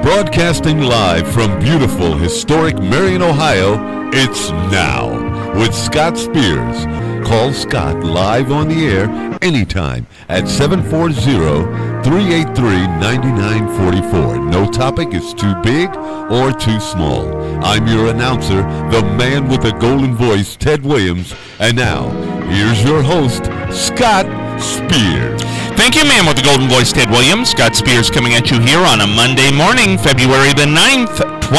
Broadcasting live from beautiful, historic Marion, Ohio, it's Now with Scott Spears. Call Scott live on the air anytime at 740-383-9944. No topic is too big or too small. I'm your announcer, the man with the golden voice, Ted Williams. And now, here's your host, Scott Spears. Thank you, man with the golden voice, Ted Williams. Scott Spears coming at you here on a Monday morning, February the 9th,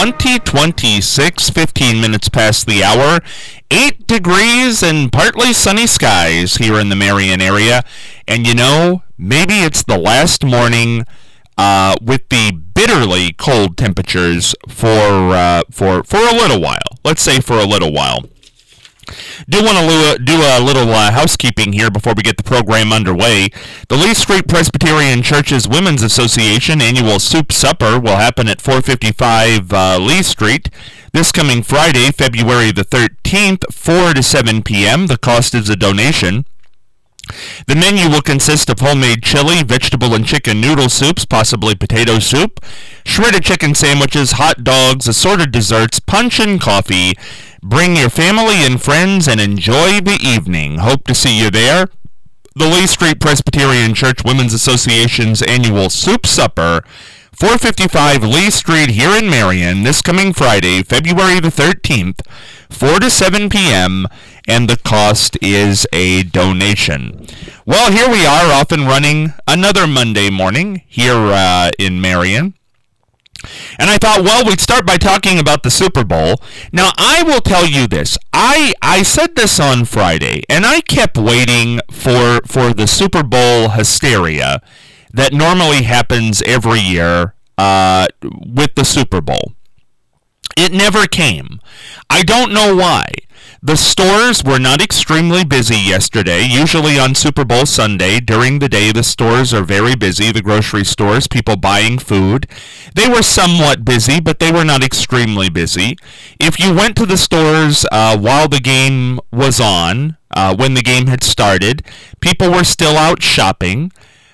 2026, 15 minutes past the hour, 8 degrees and partly sunny skies here in the Marion area. And you know, maybe it's the last morning with the bitterly cold temperatures for a little while. Let's say for a little while. Do want to do a little housekeeping here before we get the program underway. The Lee Street Presbyterian Church's Women's Association annual soup supper will happen at 455 Lee Street this coming Friday, February the 13th, 4 to 7 p.m. The cost is a donation. The menu will consist of homemade chili, vegetable and chicken noodle soups, possibly potato soup, shredded chicken sandwiches, hot dogs, assorted desserts, punch and coffee. Bring your family and friends and enjoy the evening. Hope to see you there. The Lee Street Presbyterian Church Women's Association's annual soup supper, 455 Lee Street here in Marion, this coming Friday, February the 13th, 4 to 7 p.m., and the cost is a donation. Well, here we are off and running another Monday morning here in Marion. And I thought, well, we'd start by talking about the Super Bowl. Now, I will tell you this. I said this on Friday, and I kept waiting for the Super Bowl hysteria that normally happens every year with the Super Bowl. It never came. I don't know why. The stores were not extremely busy yesterday. Usually on Super Bowl Sunday, during the day, the stores are very busy, the grocery stores, people buying food. They were somewhat busy, but they were not extremely busy. If you went to the stores while the game was on, when the game had started, people were still out shopping.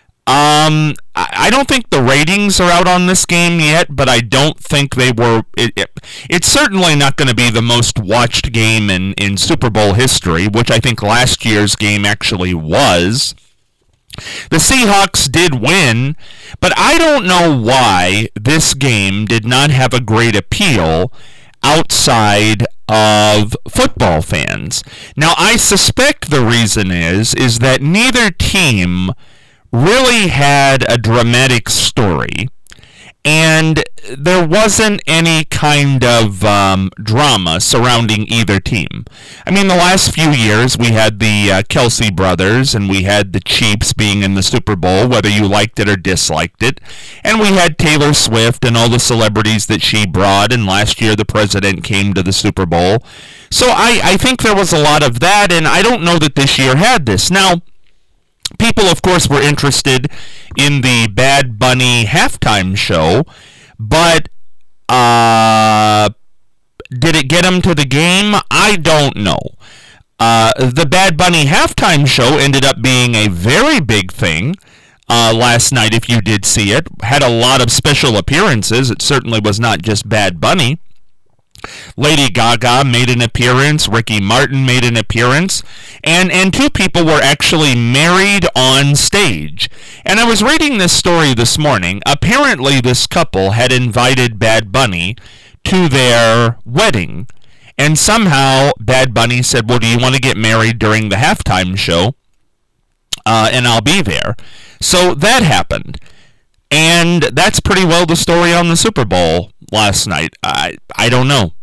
I don't think the ratings are out on this game yet, but I don't think they were. It's certainly not going to be the most watched game in Super Bowl history, which I think last year's game actually was. The Seahawks did win, but I don't know why this game did not have a great appeal outside of football fans. Now, I suspect the reason is that neither team really had a dramatic story, and there wasn't any kind of drama surrounding either team. I mean, the last few years we had the Kelsey brothers, and we had the Chiefs being in the Super Bowl, whether you liked it or disliked it, and we had Taylor Swift and all the celebrities that she brought, and last year the president came to the Super Bowl. So I think there was a lot of that, and I don't know that this year had this. Now, people, of course, were interested in the Bad Bunny halftime show, but did it get them to the game? I don't know. The Bad Bunny halftime show ended up being a very big thing last night, if you did see it. Had a lot of special appearances. It certainly was not just Bad Bunny. Lady Gaga made an appearance, Ricky Martin made an appearance, and two people were actually married on stage. And I was reading this story this morning. Apparently this couple had invited Bad Bunny to their wedding, and somehow Bad Bunny said, well, do you want to get married during the halftime show? And I'll be there. So that happened. And that's pretty well the story on the Super Bowl last night. I don't know.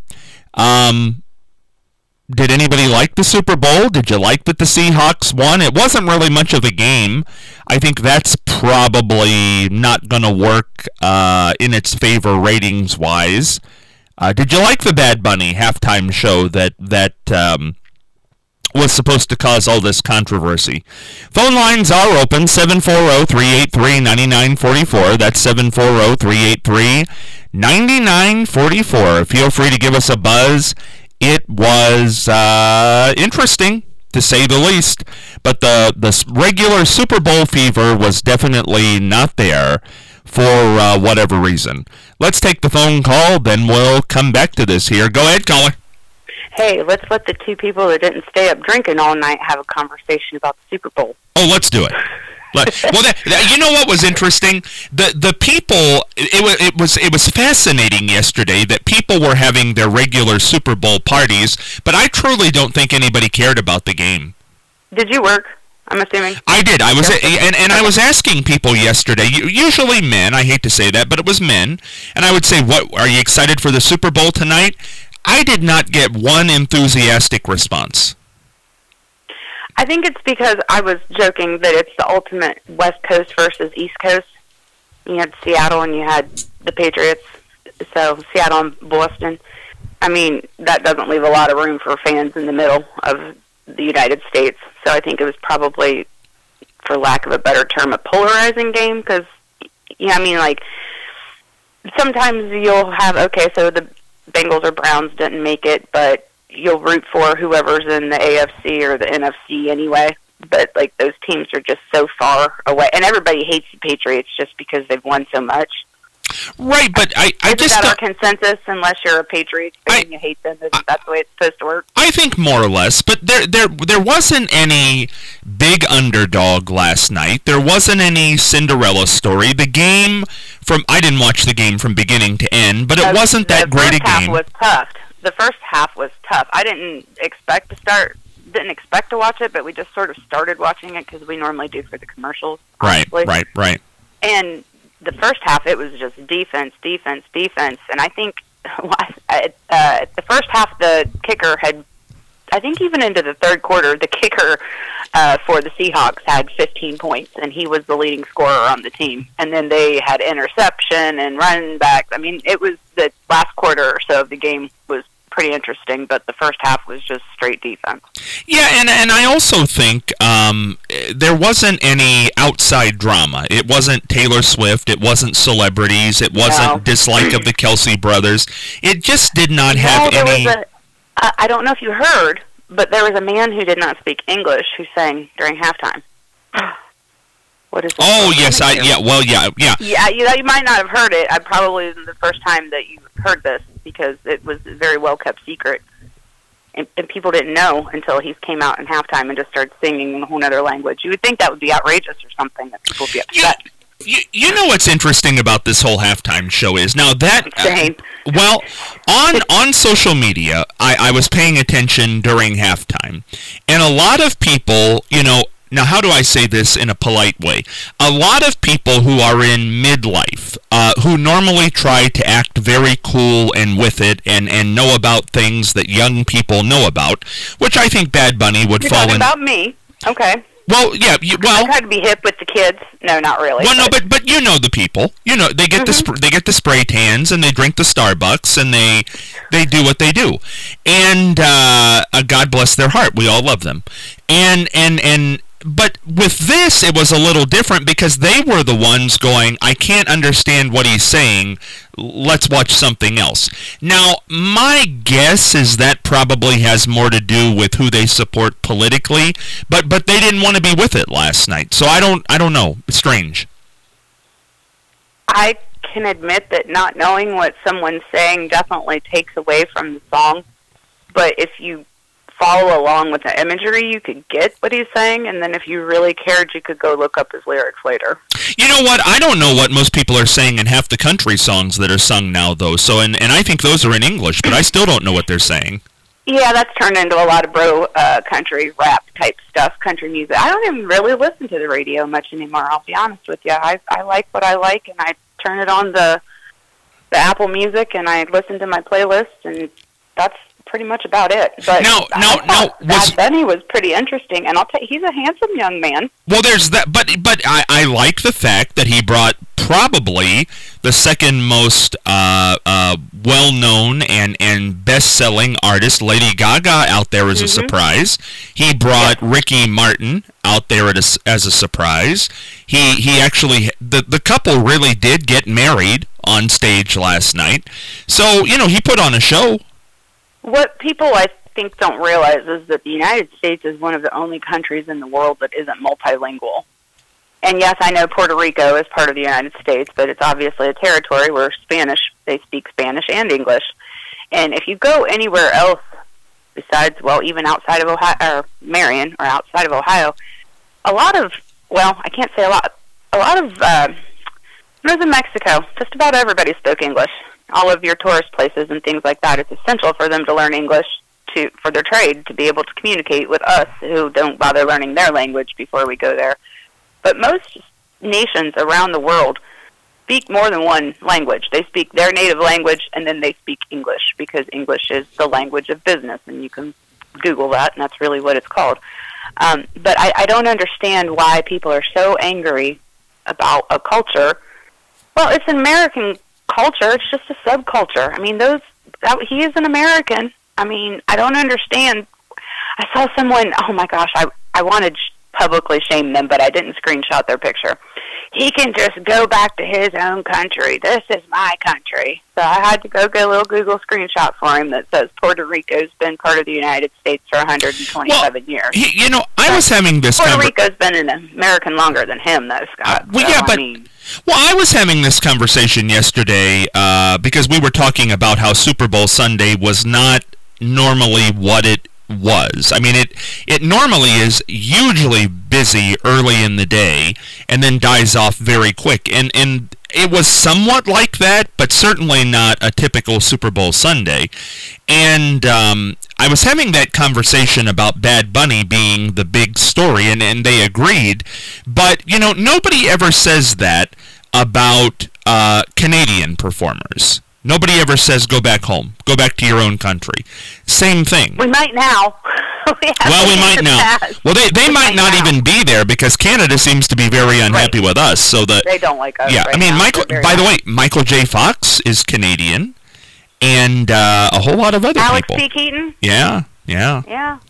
Did anybody like the Super Bowl? Did you like that the Seahawks won? It wasn't really much of a game. I think that's probably not going to work in its favor ratings-wise. Did you like the Bad Bunny halftime show that was supposed to cause all this controversy? Phone lines are open, 740-383-9944. That's 740-383-9944. Feel free to give us a buzz. It was interesting, to say the least, but the regular Super Bowl fever was definitely not there for whatever reason. Let's take the phone call, then we'll come back to this here. Go ahead, caller. Hey, let's let the two people that didn't stay up drinking all night have a conversation about the Super Bowl. Oh, let's do it. Well, you know what was interesting? The people. It was fascinating yesterday that people were having their regular Super Bowl parties, but I truly don't think anybody cared about the game. Did you work? I'm assuming. I did. I was, and I was asking people yesterday. Usually men. I hate to say that, but it was men. And I would say, "What are you excited for the Super Bowl tonight?" I did not get one enthusiastic response. I think it's because I was joking that it's the ultimate West Coast versus East Coast. You had Seattle and you had the Patriots, so Seattle and Boston. I mean, that doesn't leave a lot of room for fans in the middle of the United States. So I think it was probably, for lack of a better term, a polarizing game because, yeah, I mean, like, sometimes you'll have, okay, so the Bengals or Browns didn't make it, but you'll root for whoever's in the AFC or the NFC anyway. But, like, those teams are just so far away. And everybody hates the Patriots just because they've won so much. Right, but I just... Isn't that our consensus? Unless you're a Patriots fan and you hate them, isn't that the way it's supposed to work? I think more or less, but there wasn't any big underdog last night. There wasn't any Cinderella story. The game I didn't watch the game from beginning to end, but it wasn't that great a game. The first half was tough. I didn't expect to watch it, but we just sort of started watching it because we normally do for the commercials. Honestly. Right. And the first half, it was just defense. And I think the first half, the kicker had, I think even into the third quarter, the kicker for the Seahawks had 15 points, and he was the leading scorer on the team. And then they had interception and run back. I mean, it was the last quarter or so of the game was pretty interesting, but the first half was just straight defense. Yeah, and I also think there wasn't any outside drama. It wasn't Taylor Swift. It wasn't celebrities. It wasn't dislike of the Kelsey brothers. It just did not have any... I don't know if you heard, but there was a man who did not speak English who sang during halftime. What is that? Oh, yes, Yeah, you might not have heard it. I probably isn't the first time that you heard this because it was a very well-kept secret. And people didn't know until he came out in halftime and just started singing in a whole other language. You would think that would be outrageous or something, that people would be upset. You know what's interesting about this whole halftime show is now that well on social media I was paying attention during halftime, and a lot of people, now how do I say this in a polite way? A lot of people who are in midlife, who normally try to act very cool and with it and know about things that young people know about, which I think Bad Bunny would fall in. You're talking about me? Okay. Well, yeah. I try to be hip with the kids. No, not really. Well, no, but you know the people. They get they get the spray tans and they drink the Starbucks and they do what they do, and God bless their heart. We all love them, But with this, it was a little different because they were the ones going, I can't understand what he's saying. Let's watch something else. Now, my guess is that probably has more to do with who they support politically, but they didn't want to be with it last night. So I don't know. It's strange. I can admit that not knowing what someone's saying definitely takes away from the song. But if you follow along with the imagery, you could get what he's saying, and then if you really cared, you could go look up his lyrics later. You know what? I don't know what most people are saying in half the country songs that are sung now, though. So, and I think those are in English, but I still don't know what they're saying. Yeah, that's turned into a lot of country rap type stuff, country music. I don't even really listen to the radio much anymore, I'll be honest with you. I like what I like, and I turn it on the Apple Music, and I listen to my playlist, and that's pretty much about it. But Bad Bunny was pretty interesting, and I'll tell you, he's a handsome young man. Well, there's that, but I like the fact that he brought probably the second most well-known and best-selling artist, Lady Gaga, out there as a surprise. He brought Ricky Martin out there as a surprise. He actually, the couple really did get married on stage last night. So, he put on a show. What people, I think, don't realize is that the United States is one of the only countries in the world that isn't multilingual. And yes, I know Puerto Rico is part of the United States, but it's obviously a territory where they speak Spanish and English. And if you go anywhere else besides, well, even outside of Ohio, or Marion, or outside of Ohio, a lot of northern Mexico, just about everybody spoke English. All of your tourist places and things like that, it's essential for them to learn English for their trade, to be able to communicate with us who don't bother learning their language before we go there. But most nations around the world speak more than one language. They speak their native language, and then they speak English, because English is the language of business, and you can Google that, and that's really what it's called. But I don't understand why people are so angry about a culture. Well, it's an American culture. It's just a subculture. I mean, he is an American. I mean, I don't understand. I saw someone, oh my gosh, I wanted publicly shame them, but I didn't screenshot their picture. He can just go back to his own country. This is my country. So I had to go get a little Google screenshot for him that says Puerto Rico's been part of the United States for 127 years. I was having this Puerto Rico's been an American longer than him, though, Scott. I was having this conversation yesterday because we were talking about how Super Bowl Sunday was not normally what it was. I mean, it normally is hugely busy early in the day and then dies off very quick. And it was somewhat like that, but certainly not a typical Super Bowl Sunday. And I was having that conversation about Bad Bunny being the big story, and they agreed. But, nobody ever says that about Canadian performers. Nobody ever says, go back home. Go back to your own country. Same thing. We might now. we might now. Well, they might not even be there, because Canada seems to be very unhappy with us. So they don't like us. Yeah, right I mean, now. by the way, Michael J. Fox is Canadian, and a whole lot of other people. Alex P. Keaton? Yeah. I'm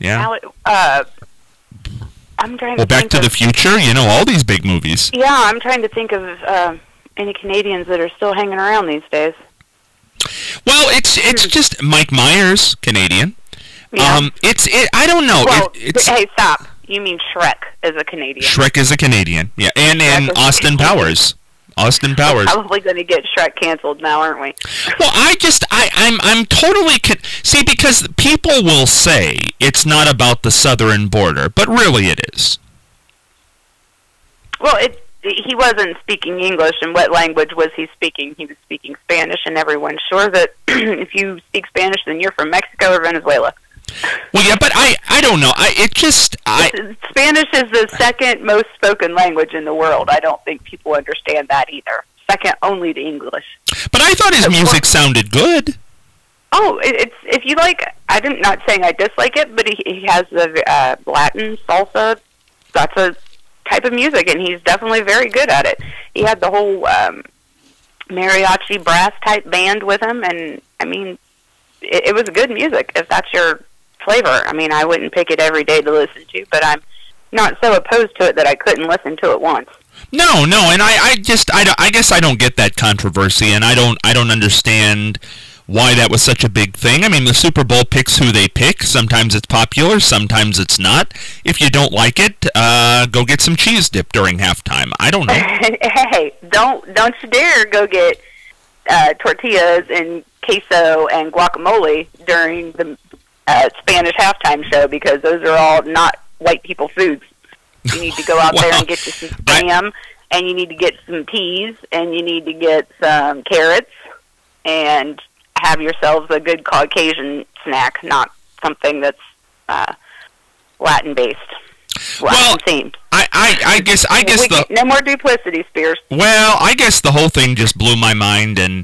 trying to Back to the Future, all these big movies. Yeah, I'm trying to think of any Canadians that are still hanging around these days. Well, it's just Mike Myers, Canadian. Yeah. I don't know. Well, hey, stop. You mean Shrek is a Canadian? Shrek is a Canadian. Yeah, and Austin Powers. Austin Powers. We're probably going to get Shrek canceled now, aren't we? Well, I'm totally see, because people will say it's not about the southern border, but really it is. Well, he wasn't speaking English, and what language was he speaking? He was speaking Spanish, and everyone's sure that if you speak Spanish, then you're from Mexico or Venezuela. Well, yeah, but I don't know. Spanish is the second most spoken language in the world. I don't think people understand that either. Second only to English. But I thought his music sounded good. Oh, if you like, I'm not saying I dislike it, but he has the Latin salsa. That's a type of music, and he's definitely very good at it. He had the whole mariachi brass type band with him, and I mean, it was good music. If that's your flavor, I mean, I wouldn't pick it every day to listen to, but I'm not so opposed to it that I couldn't listen to it once. No, and I guess I don't get that controversy, and I don't understand why that was such a big thing. I mean, the Super Bowl picks who they pick. Sometimes it's popular, sometimes it's not. If you don't like it, go get some cheese dip during halftime. I don't know. Hey, don't you dare go get tortillas and queso and guacamole during the Spanish halftime show, because those are all not white people foods. You need to go out there and get you some Spam, and you need to get some peas, and you need to get some carrots, and have yourselves a good Caucasian snack, not something that's Latin-based. Latin-themed. I guess no more duplicity, Spears. Well, I guess the whole thing just blew my mind, and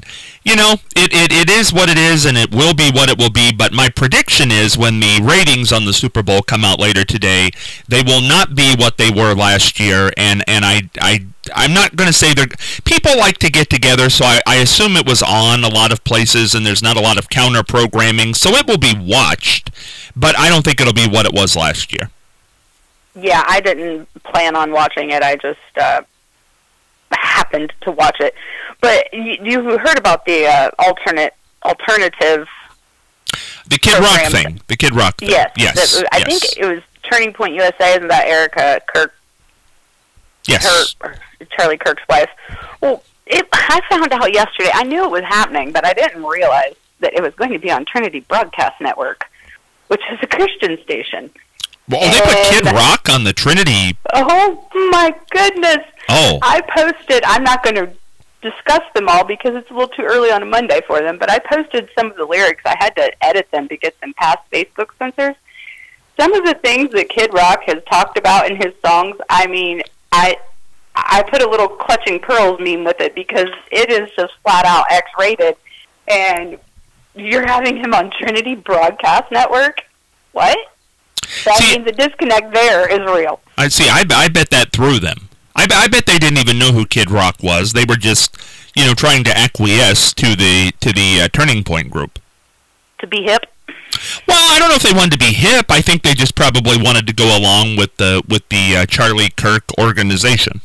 it is what it is, and it will be what it will be. But my prediction is, when the ratings on the Super Bowl come out later today, they will not be what they were last year. And I'm not going to say people like to get together, so I assume it was on a lot of places, and there's not a lot of counter programming, so it will be watched. But I don't think it'll be what it was last year. Yeah, I didn't plan on watching it. I just happened to watch it. But you heard about the alternative the Kid Rock thing. The Kid Rock thing. Yes. I think it was Turning Point USA. Isn't that Erica Yes. Charlie Kirk's wife. Well, I found out yesterday. I knew it was happening, but I didn't realize that it was going to be on Trinity Broadcast Network, which is a Christian station. Well, they put Kid Rock on the Trinity. Oh, my goodness. Oh. I posted, I'm not going to discuss them all because it's a little too early on a Monday for them, but I posted some of the lyrics. I had to edit them to get them past Facebook censors. Some of the things that Kid Rock has talked about in his songs, I mean, I put a little Clutching Pearls meme with it because it is just flat out X-rated, and you're having him on Trinity Broadcast Network? What? That means the disconnect there is real. I see. I bet that threw them. I bet they didn't even know who Kid Rock was. They were just, trying to acquiesce to the Turning Point group. To be hip? Well, I don't know if they wanted to be hip. I think they just probably wanted to go along with the Charlie Kirk organization.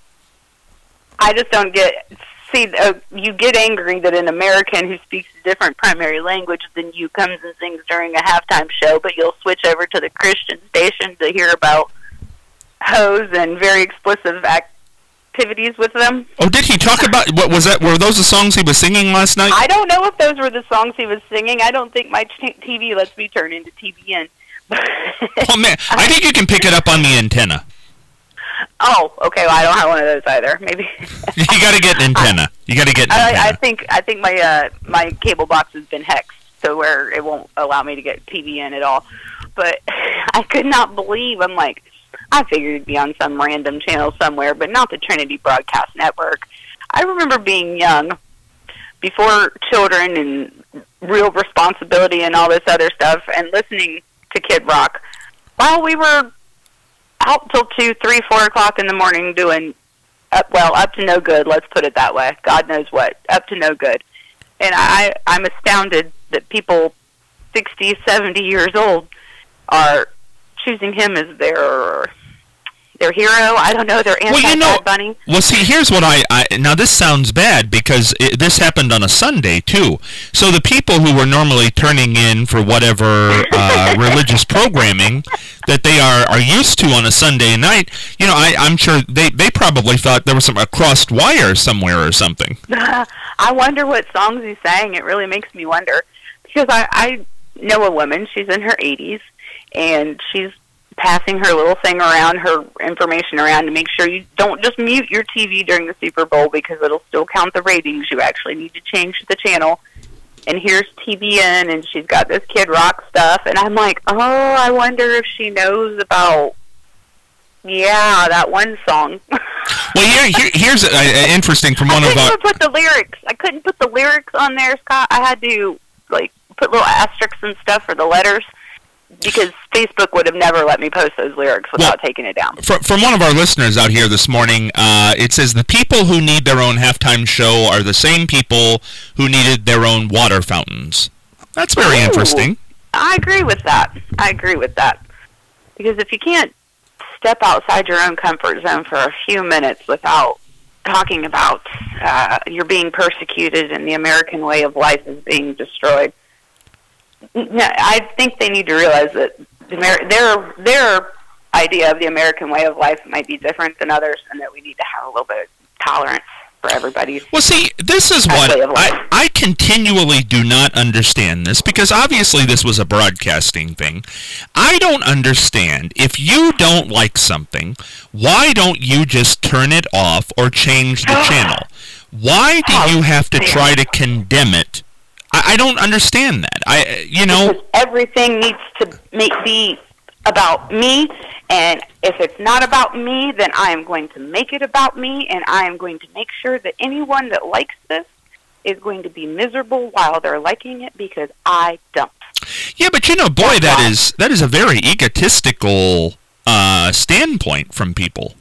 I just don't get. See, you get angry that an American who speaks a different primary language than you comes and sings during a halftime show, but you'll switch over to the Christian station to hear about hoes and very explicit activities with them. Oh, did he talk about, what was that? Were those the songs he was singing last night? I don't know if those were the songs he was singing. I don't think my TV lets me turn into TBN. Oh, man, I think you can pick it up on the antenna. Oh, okay. Well, I don't have one of those either. Maybe you got to get an antenna. I think my cable box has been hexed, so where it won't allow me to get TVN at all. But I could not believe. I'm like, I figured it'd be on some random channel somewhere, but not the Trinity Broadcast Network. I remember being young, before children and real responsibility and all this other stuff, and listening to Kid Rock while we were out till 2, 3, 4 o'clock in the morning doing, up to no good, let's put it that way. God knows what, up to no good. And I'm astounded that people 60, 70 years old are choosing him as their hero. I don't know, their anti-Bad Bunny. Well, see, here's what now this sounds bad because this happened on a Sunday, too. So the people who were normally turning in for whatever religious programming that they are used to on a Sunday night, I'm sure they probably thought there was a crossed wire somewhere or something. I wonder what songs he sang. It really makes me wonder. Because I know a woman, she's in her 80s, and she's passing her little thing around, her information around, to make sure you don't just mute your TV during the Super Bowl because it'll still count the ratings. You actually need to change the channel. And here's TBN, and she's got this Kid Rock stuff. And I'm like, oh, I wonder if she knows about, that one song. Well, here's interesting from one of our... I couldn't put the lyrics on there, Scott. I had to, put little asterisks and stuff for the letters, because Facebook would have never let me post those lyrics without taking it down. From one of our listeners out here this morning, it says, the people who need their own halftime show are the same people who needed their own water fountains. That's very interesting. I agree with that. Because if you can't step outside your own comfort zone for a few minutes without talking about you're being persecuted and the American way of life is being destroyed, I think they need to realize that their idea of the American way of life might be different than others, and that we need to have a little bit of tolerance for everybody. Well, see, this is what I continually do not understand this, because obviously this was a broadcasting thing. I don't understand. If you don't like something, why don't you just turn it off or change the channel? Why do you have to try to condemn it? I don't understand that. Because everything needs to be about me, and if it's not about me, then I am going to make it about me, and I am going to make sure that anyone that likes this is going to be miserable while they're liking it, because I don't. Yeah, but boy, that is a very egotistical standpoint from people.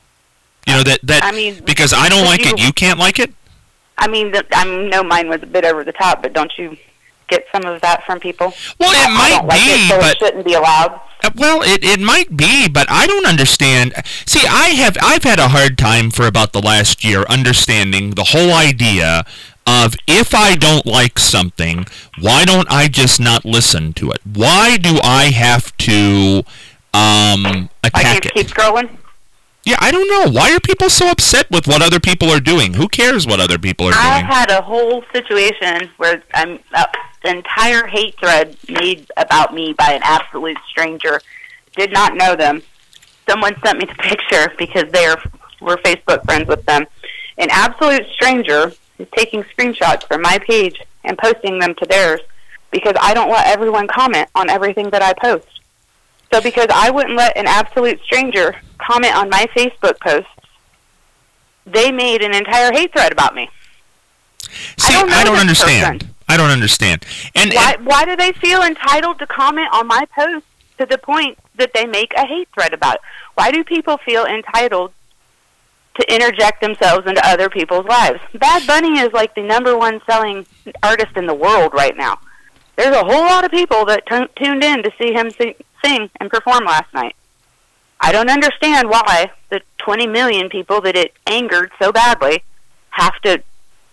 Because I don't like it, you can't like it? I know mine was a bit over the top, but don't you get some of that from people? Well, it might be, but it shouldn't be allowed. Well, it might be, but I don't understand. See, I've had a hard time for about the last year understanding the whole idea of, if I don't like something, why don't I just not listen to it? Why do I have to attack it? Keep scrolling? Yeah, I don't know. Why are people so upset with what other people are doing? Who cares what other people are I doing? had a whole situation where an entire hate thread made about me by an absolute stranger. Did not know them. Someone sent me the picture because we're Facebook friends with them. An absolute stranger is taking screenshots from my page and posting them to theirs because I don't let everyone comment on everything that I post. So because I wouldn't let an absolute stranger comment on my Facebook posts, they made an entire hate thread about me. See, I don't understand. I don't understand. And why do they feel entitled to comment on my posts to the point that they make a hate thread about it? Why do people feel entitled to interject themselves into other people's lives? Bad Bunny is like the #1 selling artist in the world right now. There's a whole lot of people that tuned in to see him sing and perform last night. I don't understand why the 20 million people that it angered so badly have to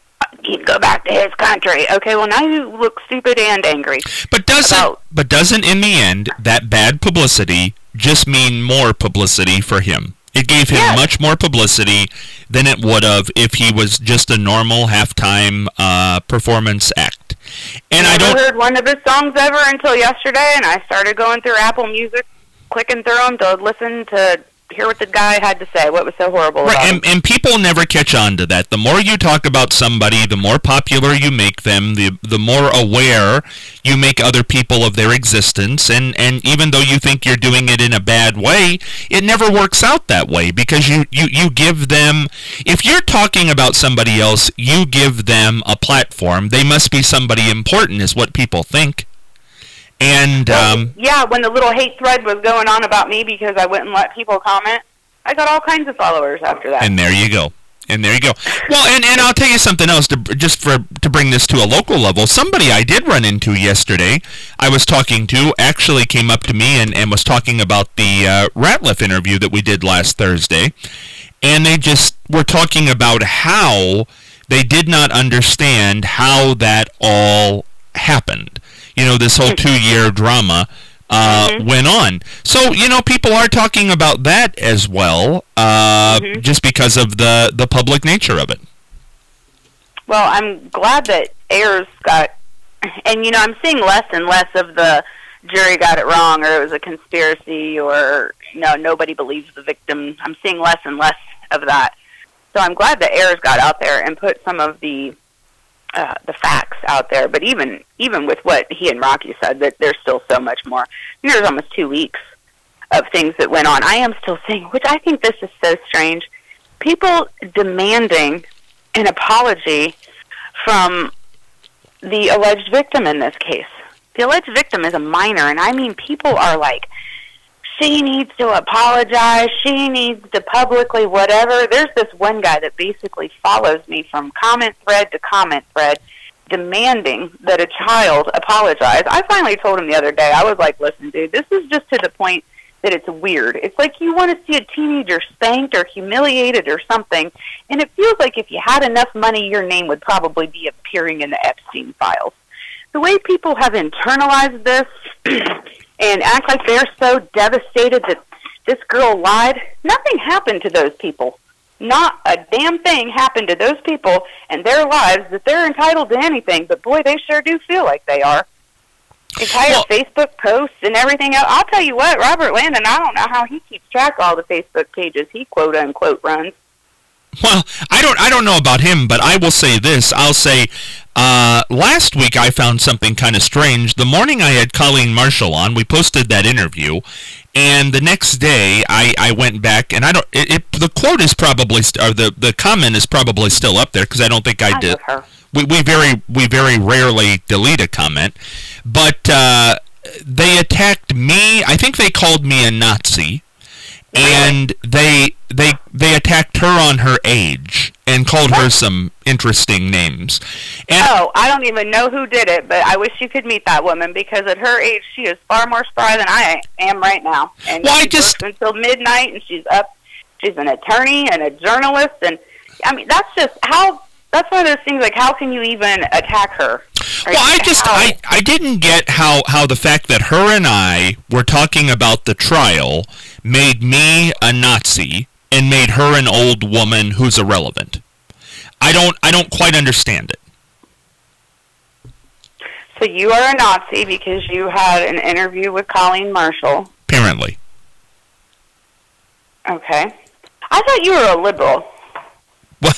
go back to his country. Okay, well now you look stupid and angry. But doesn't in the end that bad publicity just mean more publicity for him? It gave him much more publicity than it would have if he was just a normal halftime performance act. And I don't heard one of his songs ever until yesterday, and I started going through Apple Music, clicking through them to listen to hear what the guy had to say. What was so horrible about him. And people never catch on to that. The more you talk about somebody, the more popular you make them, the more aware you make other people of their existence. And even though you think you're doing it in a bad way, it never works out that way because you give them, if you're talking about somebody else, you give them a platform. They must be somebody important is what people think. And when the little hate thread was going on about me because I wouldn't let people comment, I got all kinds of followers after that. And there you go. Well, and I'll tell you something else to bring this to a local level. Somebody I did run into yesterday, I was talking to, actually came up to me and was talking about the Ratliff interview that we did last Thursday, and they just were talking about how they did not understand how that all happened. You know, this whole 2-year drama went on. So, people are talking about that as well, just because of the public nature of it. Well, I'm glad that Ayers got, and, I'm seeing less and less of the jury got it wrong or it was a conspiracy or, nobody believes the victim. I'm seeing less and less of that. So I'm glad that Ayers got out there and put some of the facts out there, but even with what he and Rocky said, that there's still so much more. There's almost 2 weeks of things that went on. I am still seeing, which I think this is so strange, people demanding an apology from the alleged victim in this case. The alleged victim is a minor, and I mean people are like, she needs to apologize, she needs to publicly whatever. There's this one guy that basically follows me from comment thread to comment thread demanding that a child apologize. I finally told him the other day, I was like, listen, dude, this is just to the point that it's weird. It's like you want to see a teenager spanked or humiliated or something, and it feels like if you had enough money, your name would probably be appearing in the Epstein files. The way people have internalized this and act like they're so devastated that this girl lied. Nothing happened to those people. Not a damn thing happened to those people and their lives that they're entitled to anything, but boy, they sure do feel like they are. Entire Facebook posts and everything else. I'll tell you what, Robert Landon, I don't know how he keeps track of all the Facebook pages he quote-unquote runs. Well, I don't know about him, but I will say this. I'll say last week I found something kind of strange. The morning I had Colleen Marshall on, we posted that interview, and the next day I went back, and the quote is probably, or the comment is probably still up there, because I don't think I did. Her. We very rarely delete a comment, but they attacked me. I think they called me a Nazi. And they attacked her on her age and called her some interesting names. And I don't even know who did it, but I wish you could meet that woman because at her age she is far more spry than I am right now. And she works until midnight, and she's up. She's an attorney and a journalist, and I mean that's one of those things. Like, how can you even attack her? Well, I didn't get how the fact that her and I were talking about the trial made me a Nazi, and made her an old woman who's irrelevant. I don't quite understand it. So you are a Nazi because you had an interview with Colleen Marshall. Apparently. Okay. I thought you were a liberal. Well,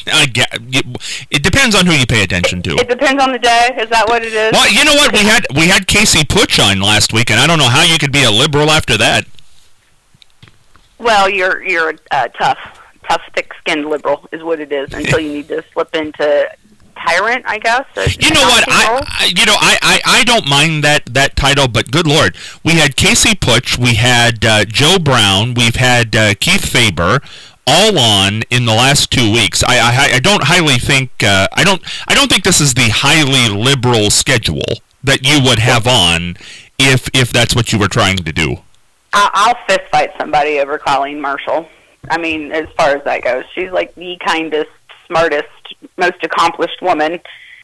it depends on who you pay attention to. It depends on the day. Is that what it is? Well, you know what? We had Casey Putsch on last week, and I don't know how you could be a liberal after that. Well, you're a tough, thick-skinned liberal is what it is. Until you need to slip into tyrant, I guess. You know what? I don't mind that title, but good Lord, we had Casey Putsch, we had Joe Brown, we've had Keith Faber, all on in the last 2 weeks. I don't highly think I don't think this is the highly liberal schedule that you would have on if that's what you were trying to do. I'll fist fight somebody over Colleen Marshall. I mean, as far as that goes, she's like the kindest, smartest, most accomplished woman.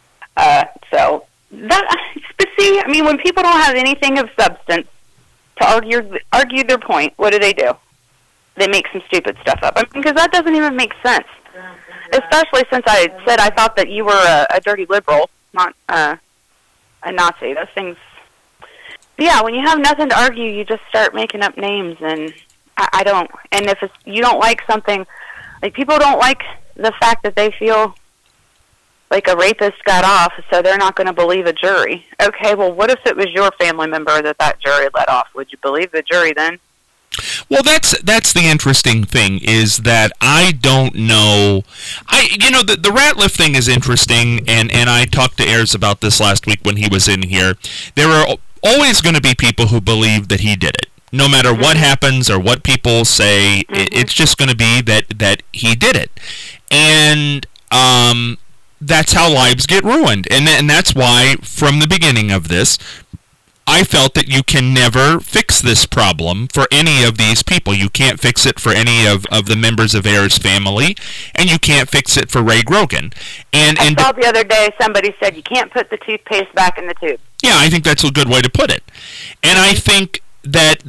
But see, I mean, when people don't have anything of substance to argue their point, what do? They make some stupid stuff up. I mean, because that doesn't even make sense. Especially since I said I thought that you were a dirty liberal, not a Nazi. Those things. Yeah, when you have nothing to argue, you just start making up names, and I don't. And if you don't like something, like people don't like the fact that they feel like a rapist got off, so they're not going to believe a jury. Okay, well, what if it was your family member that jury let off? Would you believe the jury then? Well, that's the interesting thing, is that I don't know. The Ratliff thing is interesting, and I talked to Ayers about this last week when he was in here. There are always going to be people who believe that he did it. No matter what happens or what people say, it's just going to be that he did it. And that's how lives get ruined. And that's why, from the beginning of this, I felt that you can never fix this problem for any of these people. You can't fix it for any of the members of Ayers' family, and you can't fix it for Ray Grogan. I saw the other day somebody said you can't put the toothpaste back in the tube. Yeah, I think that's a good way to put it. And I think that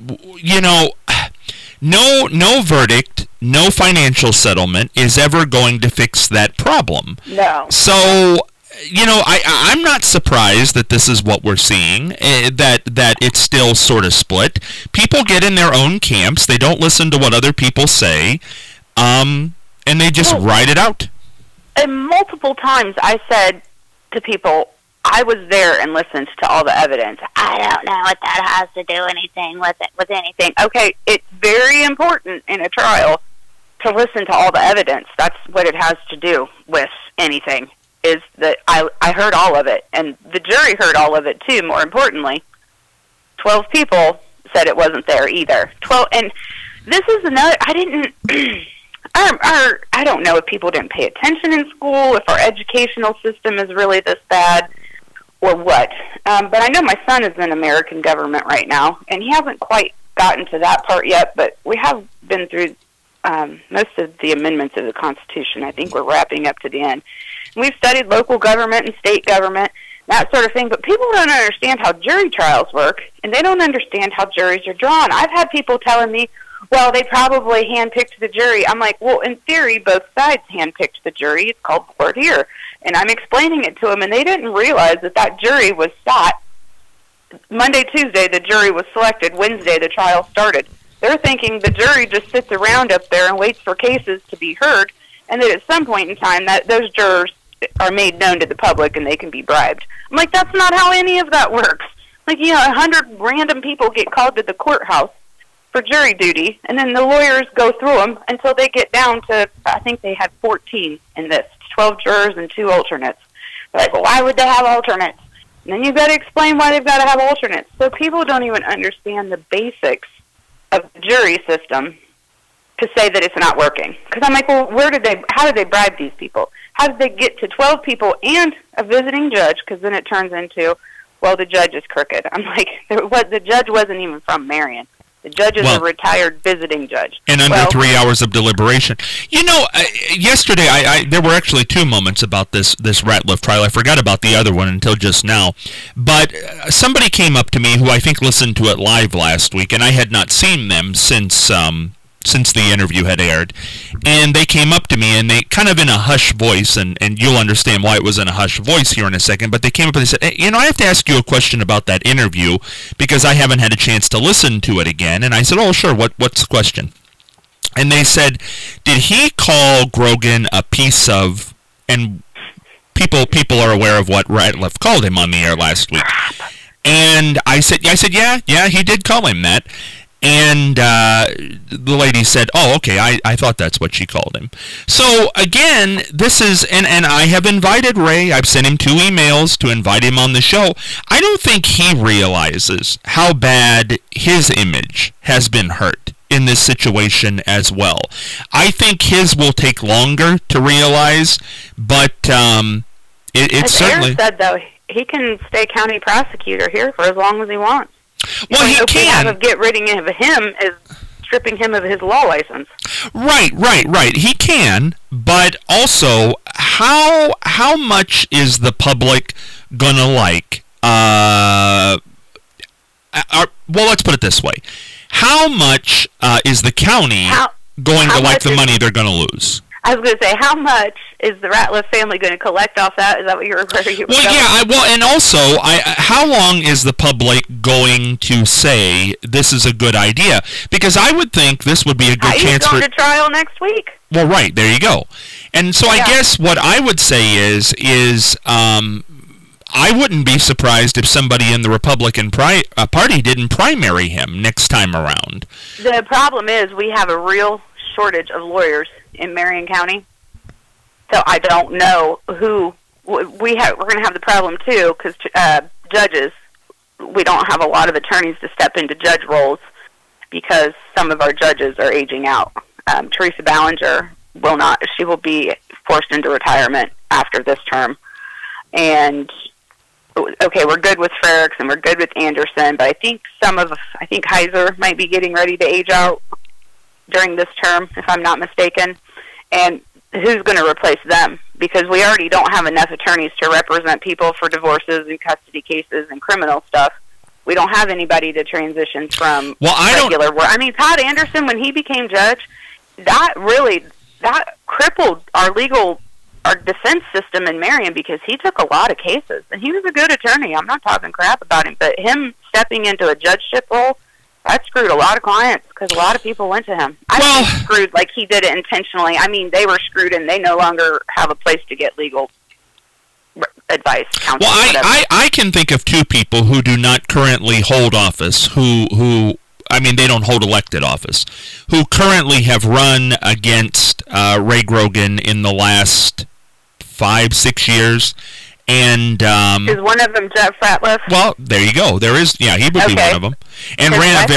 no verdict, no financial settlement is ever going to fix that problem. No. So, I'm not surprised that this is what we're seeing, that it's still sort of split. People get in their own camps. They don't listen to what other people say, and they just ride it out. And multiple times I said to people, I was there and listened to all the evidence. I don't know what that has to do with anything. Okay, it's very important in a trial to listen to all the evidence. That's what it has to do with anything. Is that I heard all of it, and the jury heard all of it too, more importantly. 12 people said it wasn't there either. 12, and this is another, I don't know if people didn't pay attention in school, if our educational system is really this bad, or what. But I know my son is in American government right now, and he hasn't quite gotten to that part yet, but we have been through most of the amendments of the Constitution. I think we're wrapping up to the end. We've studied local government and state government, that sort of thing, but people don't understand how jury trials work, and they don't understand how juries are drawn. I've had people telling me, well, they probably handpicked the jury. I'm like, well, in theory, both sides handpicked the jury. It's called voir dire. And I'm explaining it to them, and they didn't realize that jury was sat. Monday, Tuesday, the jury was selected. Wednesday, the trial started. They're thinking the jury just sits around up there and waits for cases to be heard, and that at some point in time that those jurors are made known to the public and they can be bribed. I'm like, that's not how any of that works. Like, 100 random people get called to the courthouse for jury duty, and then the lawyers go through them until they get down to, I think they had 14 in this, 12 jurors and 2 alternates. They're like, well, why would they have alternates? And then you've got to explain why they've got to have alternates. So people don't even understand the basics of the jury system to say that it's not working. Because I'm like, well, how did they bribe these people? How did they get to 12 people and a visiting judge? Because then it turns into, well, the judge is crooked. I'm like, the judge wasn't even from Marion. The judge is a retired visiting judge. And under 3 hours of deliberation. Yesterday, there were actually 2 moments about this Ratliff trial. I forgot about the other one until just now. But somebody came up to me who I think listened to it live last week, and I had not seen them since since the interview had aired, and they came up to me and they kind of in a hush voice, and you'll understand why it was in a hush voice here in a second, but they came up and they said, hey, I have to ask you a question about that interview because I haven't had a chance to listen to it again. And I said, oh, sure, what's the question? And they said, did he call Grogan a piece of, and people are aware of what Ratliff called him on the air last week. And I said, yeah, he did call him that. And the lady said, oh, okay, I thought that's what she called him. So, again, this is, and I have invited Ray. I've sent him 2 emails to invite him on the show. I don't think he realizes how bad his image has been hurt in this situation as well. I think his will take longer to realize, but it's certainly... As Aaron said, though, he can stay county prosecutor here for as long as he wants. Well, he can. Of get rid of him is stripping him of his law license. Right. He can, but also, how much is the public gonna like? Well, let's put it this way: how much is the county going to like the money they're going to lose? I was going to say, how much is the Ratliff family going to collect off that? Is that what you're referring to? Well, yeah. And also, how long is the public going to say this is a good idea? Because I would think this would be a good chance for... He's going to trial next week. Well, right. There you go. And so I guess what I would say is I wouldn't be surprised if somebody in the Republican Party didn't primary him next time around. The problem is we have a real shortage of lawyers in Marion County, so I don't know who we're going to have the problem too, because judges, we don't have a lot of attorneys to step into judge roles because some of our judges are aging out. Teresa Ballinger will not; she will be forced into retirement after this term. And okay, we're good with Frericks and we're good with Anderson, but I think Heiser might be getting ready to age out during this term, if I'm not mistaken. And who's going to replace them? Because we already don't have enough attorneys to represent people for divorces and custody cases and criminal stuff. We don't have anybody to transition from regular work. I mean, Todd Anderson, when he became judge, that crippled our defense system in Marion because he took a lot of cases. And he was a good attorney. I'm not talking crap about him. But him stepping into a judgeship role, that screwed a lot of clients because a lot of people went to him. I think screwed like he did it intentionally. I mean, they were screwed and they no longer have a place to get legal advice, counsel. Well, I can think of 2 people who do not currently hold office, who they don't hold elected office, who currently have run against Ray Grogan in the last 5-6 years. And is one of them Jeff Ratliff? Well, there you go. There is, he would be one of them. And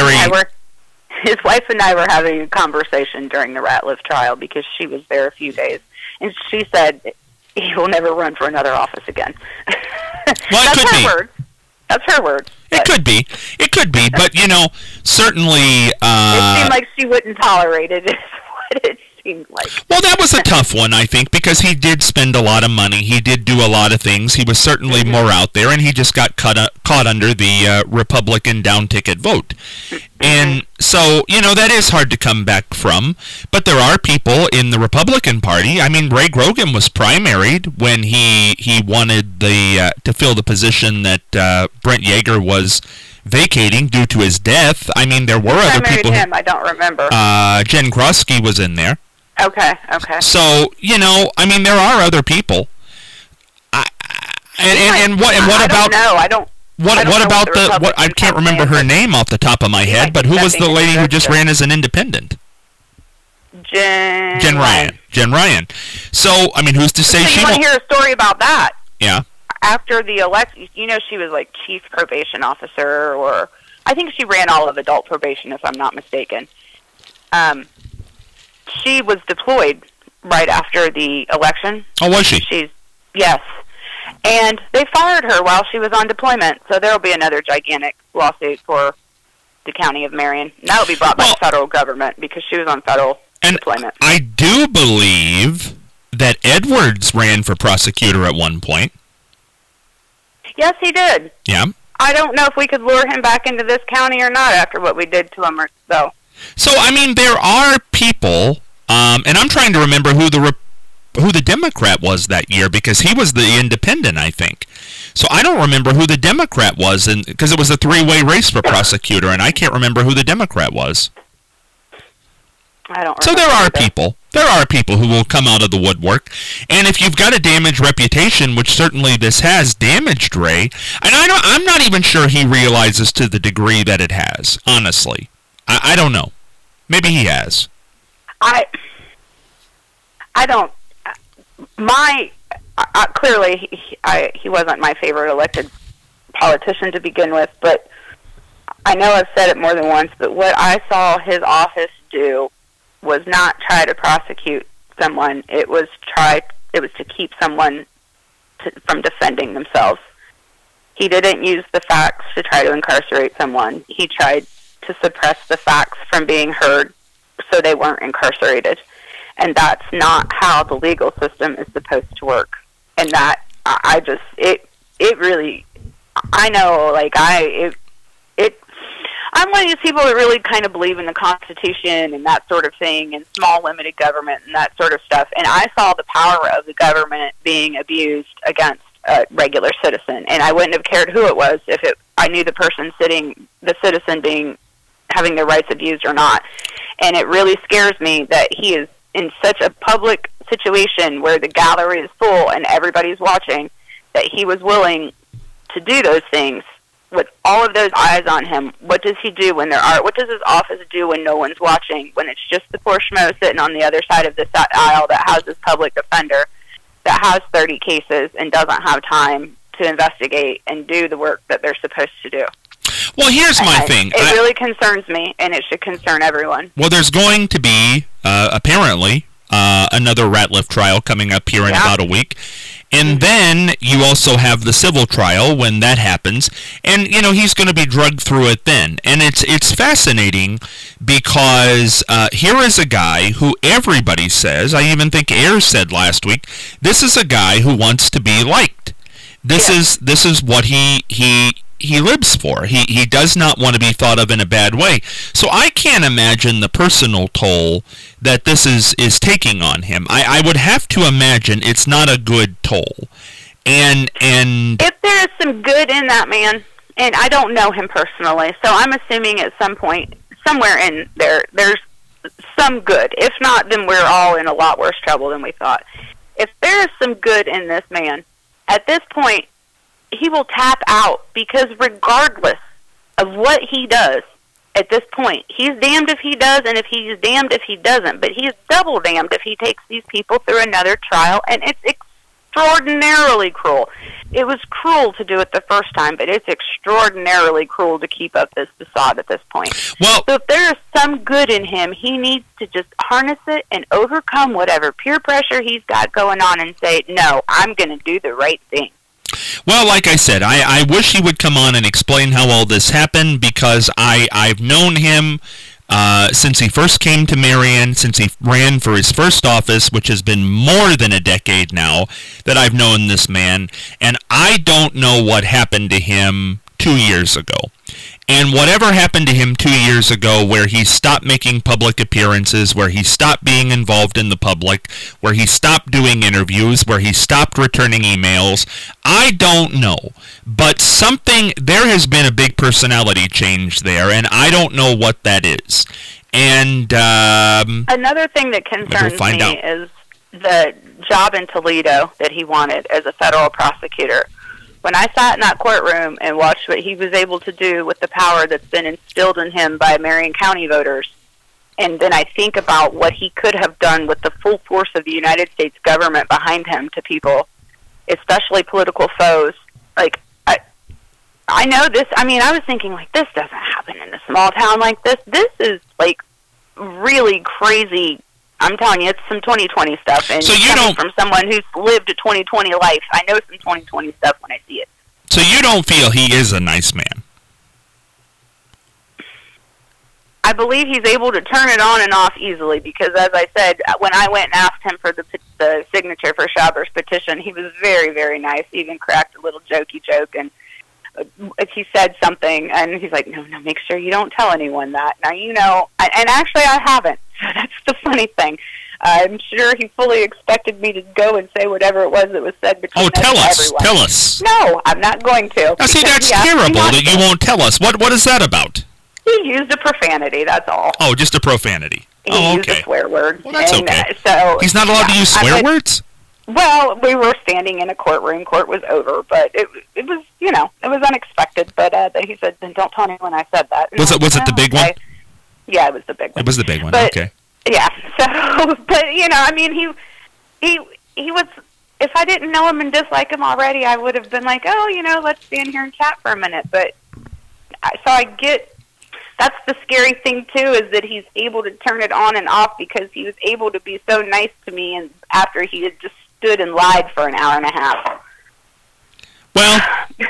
his wife and I were having a conversation during the Ratliff trial because she was there a few days, and she said he will never run for another office again. Well, That's her words. That's her words. It could be, but certainly. It seemed like she wouldn't tolerate it. Is what it seemed like. Well, that was a tough one, I think, because he did spend a lot of money. He did do a lot of things. He was certainly more out there, and he just got caught under the Republican down-ticket vote. And so, that is hard to come back from. But there are people in the Republican Party. I mean, Ray Grogan was primaried when he wanted to fill the position that Brent Yeager was vacating due to his death. I mean, there were other people. Him, I don't remember. Jen Grosky was in there. Okay. So, there are other people. What about? No, I don't. What about I can't remember her name off the top of my head, but who was the lady who just ran as an independent? Jen Ryan. So, who's to say she won't? You want to hear a story about that? Yeah. After the election, she was like chief probation officer, or I think she ran all of adult probation, if I'm not mistaken. She was deployed right after the election. Oh, was she? Yes. And they fired her while she was on deployment, so there will be another gigantic lawsuit for the county of Marion. And that will be brought by the federal government because she was on federal deployment. I do believe that Edwards ran for prosecutor at one point. Yes, he did. Yeah. I don't know if we could lure him back into this county or not after what we did to him, though. So, I mean, there are people, and I'm trying to remember who the Democrat was that year, because he was the independent, I think. So I don't remember who the Democrat was, because it was a three-way race for prosecutor, and I can't remember who the Democrat was. I don't remember. So there are people who will come out of the woodwork, and if you've got a damaged reputation, which certainly this has damaged Ray, and I'm not even sure he realizes to the degree that it has, honestly. I don't know. Maybe he has. I don't. Clearly, he wasn't my favorite elected politician to begin with, but I know I've said it more than once, but what I saw his office do was not try to prosecute someone. It was to keep someone from defending themselves. He didn't use the facts to try to incarcerate someone. He tried to suppress the facts from being heard so they weren't incarcerated. And that's not how the legal system is supposed to work. And that, it really, I know, like, I'm one of these people that really kind of believe in the Constitution and that sort of thing, and small limited government and that sort of stuff. And I saw the power of the government being abused against a regular citizen. And I wouldn't have cared who it was if I knew the citizen having their rights abused or not. And it really scares me that he is in such a public situation where the gallery is full and everybody's watching, that he was willing to do those things with all of those eyes on him. What does he do what does his office do when no one's watching, when it's just the poor schmo sitting on the other side of this aisle that has this public defender that has 30 cases and doesn't have time to investigate and do the work that they're supposed to do? Well, here's my thing. It really concerns me, and it should concern everyone. Well, there's going to be, apparently, another Ratliff trial coming up here in about a week. And then you also have the civil trial when that happens. And, he's going to be drugged through it then. And it's fascinating because here is a guy who everybody says, I even think Ayers said last week, this is a guy who wants to be liked. This is what he lives for. He does not want to be thought of in a bad way. So I can't imagine the personal toll that this is taking on him. I would have to imagine it's not a good toll. And if there is some good in that man, and I don't know him personally, so I'm assuming at some point, somewhere in there's some good. If not, then we're all in a lot worse trouble than we thought. If there is some good in this man, at this point, he will tap out, because regardless of what he does at this point, he's damned if he does and he's damned if he doesn't, but he's double damned if he takes these people through another trial, and it's extraordinarily cruel. It was cruel to do it the first time, but it's extraordinarily cruel to keep up this facade at this point. Well, so if there is some good in him, he needs to just harness it and overcome whatever peer pressure he's got going on and say, no, I'm going to do the right thing. Well, like I said, I wish he would come on and explain how all this happened, because I've known him since he first came to Marion, since he ran for his first office, which has been more than a decade now that I've known this man, and I don't know what happened to him 2 years ago. And whatever happened to him 2 years ago, where he stopped making public appearances, where he stopped being involved in the public, where he stopped doing interviews, where he stopped returning emails, I don't know. But there has been a big personality change there, and I don't know what that is. And another thing that concerns me is the job in Toledo that he wanted as a federal prosecutor. When I sat in that courtroom and watched what he was able to do with the power that's been instilled in him by Marion County voters, and then I think about what he could have done with the full force of the United States government behind him to people, especially political foes, like, I know this, I was thinking, like, this doesn't happen in a small town like this. This is, like, really crazy. I'm telling you, it's some 2020 stuff, and so coming from someone who's lived a 2020 life, I know some 2020 stuff when I see it. So you don't feel he is a nice man? I believe he's able to turn it on and off easily, because, as I said, when I went and asked him for the signature for Schaber's petition, he was very, very nice. He even cracked a little jokey joke, and he said something, and he's like, no, make sure you don't tell anyone that. Now, and actually I haven't. So that's the funny thing. I'm sure he fully expected me to go and say whatever it was that was said between us tell and us. everyone. Tell us. No, I'm not going to. Now, see, that's terrible that you won't tell us. What is that about? He used a profanity, that's all. Oh, just a profanity. He used a swear word. Well, that's okay. So he's not allowed to use swear words? Well, we were standing in a courtroom. Court was over, but it was, it was unexpected. But he said, then don't tell anyone I said that. Was it the big one? Yeah, it was the big one. It was the big one, but, okay. Yeah, so, but, I mean, he was, if I didn't know him and dislike him already, I would have been like, oh, let's stand here and chat for a minute. But, so I get, that's the scary thing, too, is that he's able to turn it on and off because he was able to be so nice to me and after he had just stood and lied for an hour and a half. Well,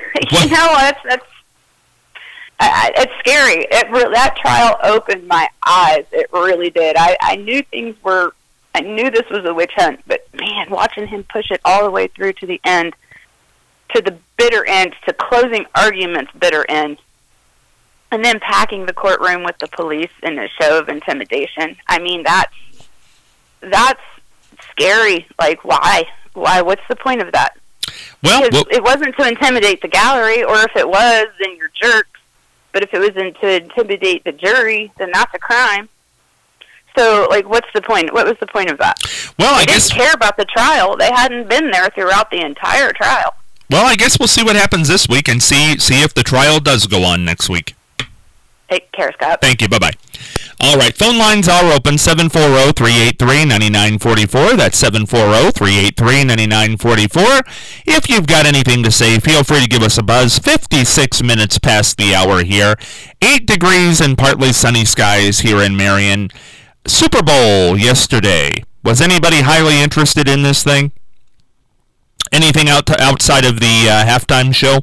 it's scary. That trial opened my eyes. It really did. I knew I knew this was a witch hunt, but man, watching him push it all the way through to the end, to the bitter end, to closing arguments bitter end, and then packing the courtroom with the police in a show of intimidation. I mean, that's scary. Like, why? What's the point of that? Well, it wasn't to intimidate the gallery, or if it was, then you're jerks. But if it was to intimidate the jury, then that's a crime. So, what's the point? What was the point of that? Well, I guess they didn't care about the trial. They hadn't been there throughout the entire trial. Well, I guess we'll see what happens this week and see if the trial does go on next week. Take care, Scott. Thank you. Bye-bye. All right, phone lines are open, 740-383-9944. That's 740-383-9944. If you've got anything to say, feel free to give us a buzz. 56 minutes past the hour here. 8 degrees and partly sunny skies here in Marion. Super Bowl yesterday. Was anybody highly interested in this thing? Anything outside of the halftime show?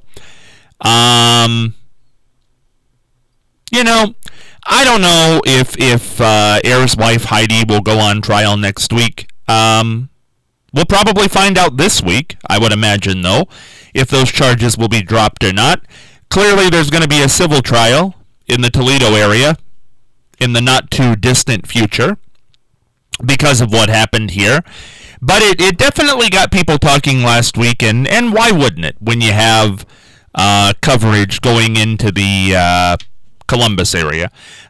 I don't know if Air's wife Heidi will go on trial next week. We'll probably find out this week, I would imagine, though, if those charges will be dropped or not. Clearly, there's going to be a civil trial in the Toledo area in the not-too-distant future because of what happened here. But it definitely got people talking last week, and why wouldn't it when you have coverage going into the Columbus area.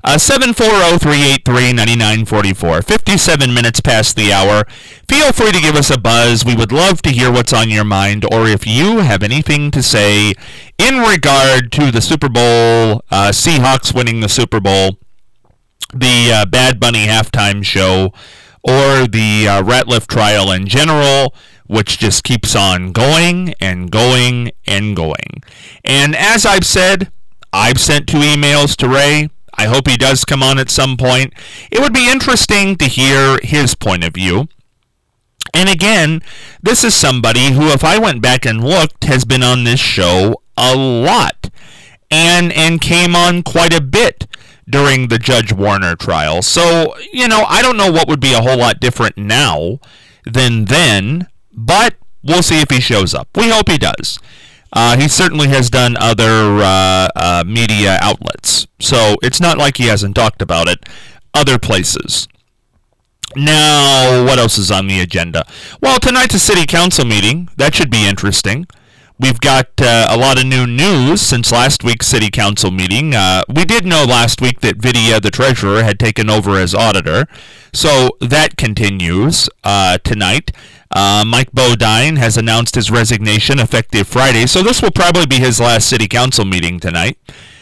740-383-9944. 57 minutes past the hour. Feel free to give us a buzz. We would love to hear what's on your mind, or if you have anything to say in regard to the Super Bowl, Seahawks winning the Super Bowl, the Bad Bunny halftime show, or the Ratliff trial in general, which just keeps on going and going and going. And as I've said, I've sent 2 emails to Ray. I hope he does come on at some point. It would be interesting to hear his point of view. And again, this is somebody who, if I went back and looked, has been on this show a lot and came on quite a bit during the Judge Warner trial. So, I don't know what would be a whole lot different now than then, but we'll see if he shows up. We hope he does. He certainly has done other media outlets, so it's not like he hasn't talked about it other places. Now, what else is on the agenda? Well, tonight's a city council meeting. That should be interesting. We've got a lot of new news since last week's city council meeting. We did know last week that Vidya, the treasurer, had taken over as auditor, so that continues tonight. Mike Bodine has announced his resignation effective Friday, so this will probably be his last city council meeting tonight.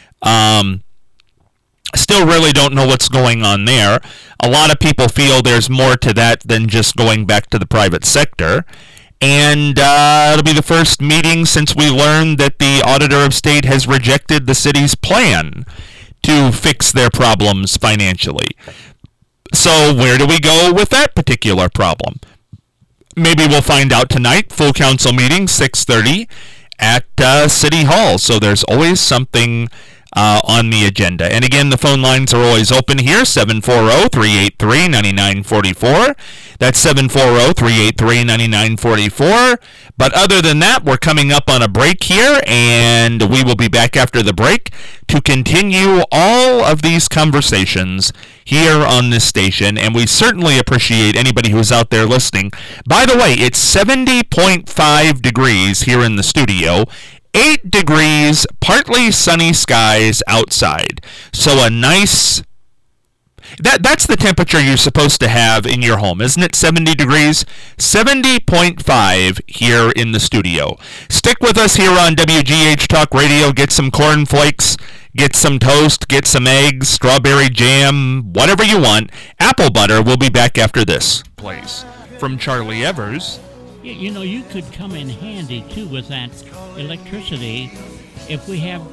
Still really don't know what's going on there. A lot of people feel there's more to that than just going back to the private sector. And it'll be the first meeting since we learned that the Auditor of State has rejected the city's plan to fix their problems financially. So where do we go with that particular problem? Maybe we'll find out tonight. Full council meeting, 6:30 at City Hall. So there's always something on the agenda. And again, the phone lines are always open here, 740-383-9944. That's 740-383-9944. But other than that, we're coming up on a break here, and we will be back after the break to continue all of these conversations here on this station, and we certainly appreciate anybody who's out there listening. By the way, it's 70.5 degrees here in the studio, 8 degrees, partly sunny skies outside. So a nice... That's the temperature you're supposed to have in your home, isn't it? 70 degrees? 70.5 here in the studio. Stick with us here on WGH Talk Radio. Get some cornflakes, get some toast, get some eggs, strawberry jam, whatever you want. Apple butter. We'll be back after this. Place from Charlie Evers. You know, you could come in handy, too, with that electricity if we have